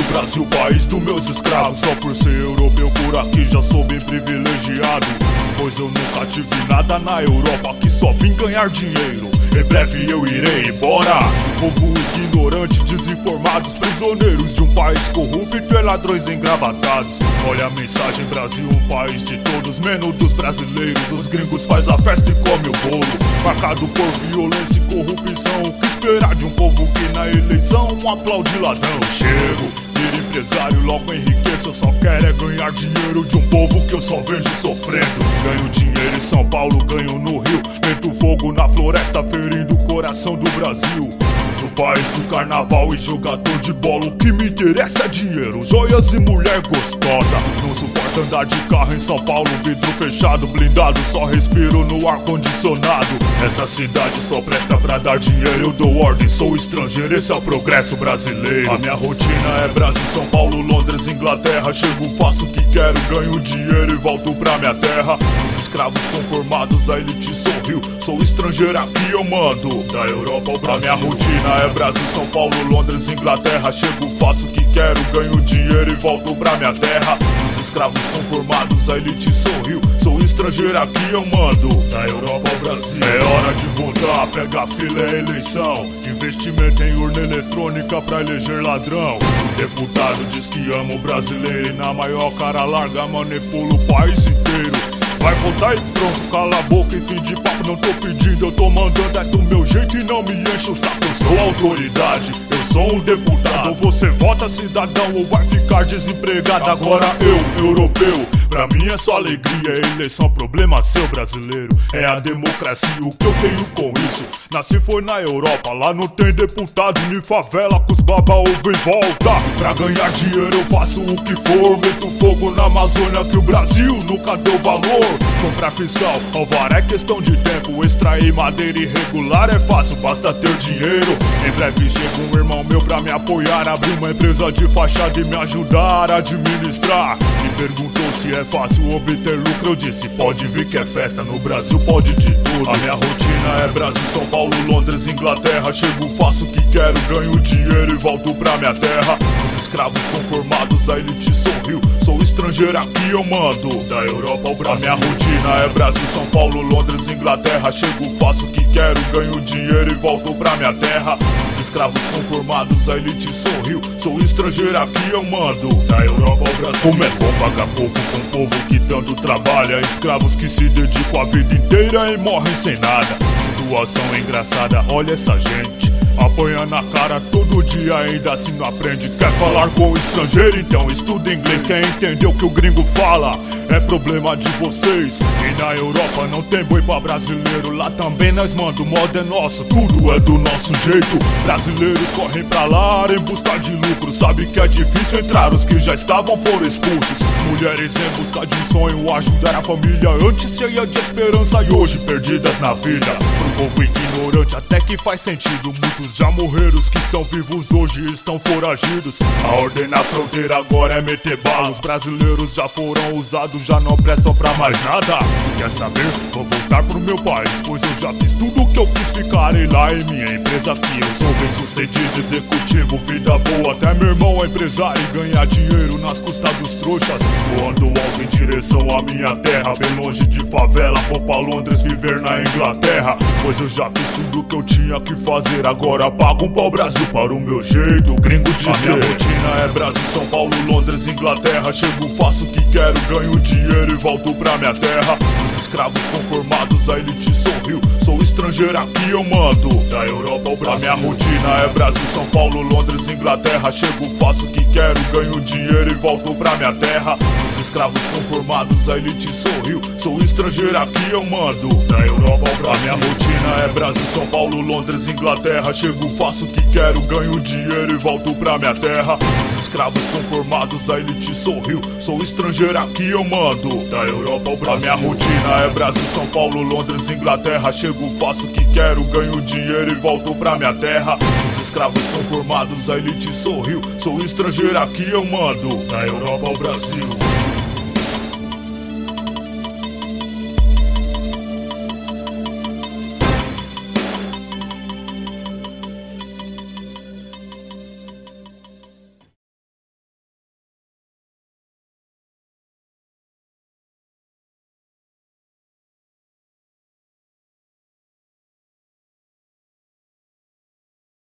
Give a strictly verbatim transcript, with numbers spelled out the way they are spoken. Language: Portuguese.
Brasil, país dos meus escravos. Só por ser europeu por aqui já sou bem privilegiado, pois eu nunca tive nada na Europa, que só vim ganhar dinheiro. Em breve eu irei embora. Povo ignorante, desinformados, prisioneiros de um país corrupto e ladrões engravatados. Olha a mensagem: Brasil, um país de todos, menos dos brasileiros. Os gringos faz a festa e come o bolo, marcado por violência e corrupção. O que esperar de um povo que na eleição aplaude ladrão? Chego, vira empresário, logo enriqueço. Eu só quero é ganhar dinheiro de um povo que eu só vejo sofrendo. Ganho dinheiro em São Paulo, ganho no Rio, meto fogo na floresta, ferindo o coração do Brasil. Do país do carnaval e jogador de bola, o que me interessa é dinheiro, joias e mulher gostosa. Não suporto andar de carro em São Paulo, vidro fechado, blindado, só respiro no ar-condicionado. Essa cidade só presta pra dar dinheiro, eu dou ordem, sou estrangeiro, esse é o progresso brasileiro. A minha rotina é Brasil, São Paulo, Londres, Inglaterra. Chego, faço o que quero, ganho dinheiro e volto pra minha terra. Os escravos conformados, a elite sorriu, sou estrangeiro, aqui eu mando, da Europa ao Brasil. A minha rotina é Brasil, São Paulo, Londres, Inglaterra. Chego, faço o que quero, ganho dinheiro e volto pra minha terra. Os escravos conformados, a elite sorriu, sou estrangeiro, aqui eu mando, da Europa ao Brasil. É hora de votar, pega a fila, é eleição. Investimento em urna eletrônica pra eleger ladrão. O deputado diz que ama o brasileiro e na maior cara larga manipula o país inteiro. Vai votar e pronto, cala a boca e fim de papo, não tô pedindo, eu tô mandando, é do meu jeito e não me enche o saco. Eu sou autoridade, eu sou um deputado. Ou você vota cidadão ou vai ficar desempregado. Agora eu, europeu, pra mim é só alegria. Eleição, problema seu, brasileiro, é a democracia, o que eu tenho com isso? Nasci foi na Europa, lá não tem deputado, nem favela com os baba ouve e volta. Pra ganhar dinheiro eu faço o que for, meto fogo na Amazônia que o Brasil nunca deu valor. Comprar fiscal, alvará é questão de tempo, extrair madeira irregular é fácil, basta ter dinheiro. Em breve chega um irmão meu pra me apoiar, abrir uma empresa de fachada e me ajudar a administrar. Me perguntou se é fácil obter lucro, eu disse pode vir que é festa, no Brasil pode de tudo. A minha rotina é Brasil, São Paulo, Londres, Inglaterra. Chego, faço o que quero, ganho dinheiro e volto pra minha terra. Os escravos conformados, a elite sorriu, sou estrangeiro, aqui eu mando, da Europa ao Brasil. A minha rotina é Brasil, São Paulo, Londres, Inglaterra. Chego, faço o que quero, ganho dinheiro e volto pra minha terra. Os escravos conformados, a elite sorriu, sou estrangeiro, aqui eu mando, da Europa ao Brasil. Como é bom pagar pouco com o povo que tanto trabalha, escravos que se dedicam a vida inteira e morrem sem nada. Situação engraçada, olha essa gente apanha na cara todo dia, ainda assim não aprende. Quer falar com o estrangeiro? Então estuda inglês. Quer entender o que o gringo fala? É problema de vocês. E na Europa não tem boi pra brasileiro, lá também nós manda, o modo é nosso, tudo é do nosso jeito. Brasileiros correm pra lá em busca de lucro, sabe que é difícil entrar, os que já estavam foram expulsos. Mulheres em busca de um sonho, ajudar a família, antes cheia de esperança e hoje perdidas na vida. Pro povo ignorante até que faz sentido, muitos já morreram, os que estão vivos hoje estão foragidos. A ordem na fronteira agora é meter bala, os brasileiros já foram usados, já não prestam pra mais nada. Quer saber? Vou voltar pro meu país, pois eu já fiz tudo o que eu quis, ficarei lá em minha empresa aqui. Eu sou bem sucedido, executivo, vida boa, até meu irmão é empresário e ganha dinheiro nas custas dos trouxas. Voando alto em direção à minha terra, bem longe de favela, vou pra Londres viver na Inglaterra, pois eu já fiz tudo o que eu tinha que fazer. Agora pago um pau Brasil para o meu jeito, gringo de ser. A minha rotina é Brasil, São Paulo, Londres, Inglaterra. Chego, faço o que quero, ganho dinheiro e volto pra minha terra. Os escravos conformados, a elite sorriu, sou estrangeiro, aqui eu mando, da Europa ao Brasil. A minha rotina é Brasil, São Paulo, Londres, Inglaterra. Chego, faço o que quero, ganho dinheiro e volto pra minha terra. Os escravos conformados, a elite sorriu, sou estrangeiro, aqui eu mando, da Europa ao Brasil. A minha rotina é Brasil, São Paulo, Londres, Inglaterra. Chego, faço o que quero, ganho dinheiro e volto pra minha terra. Os escravos conformados, a elite sorriu, sou estrangeiro, aqui eu mando, da Europa ao Brasil. A minha rotina é Brasil, São Paulo, Londres, Inglaterra. Chego, faço o que quero, ganho dinheiro e volto pra minha terra. Os escravos conformados, a elite sorriu, sou estrangeiro, aqui eu mando, da Europa ao Brasil.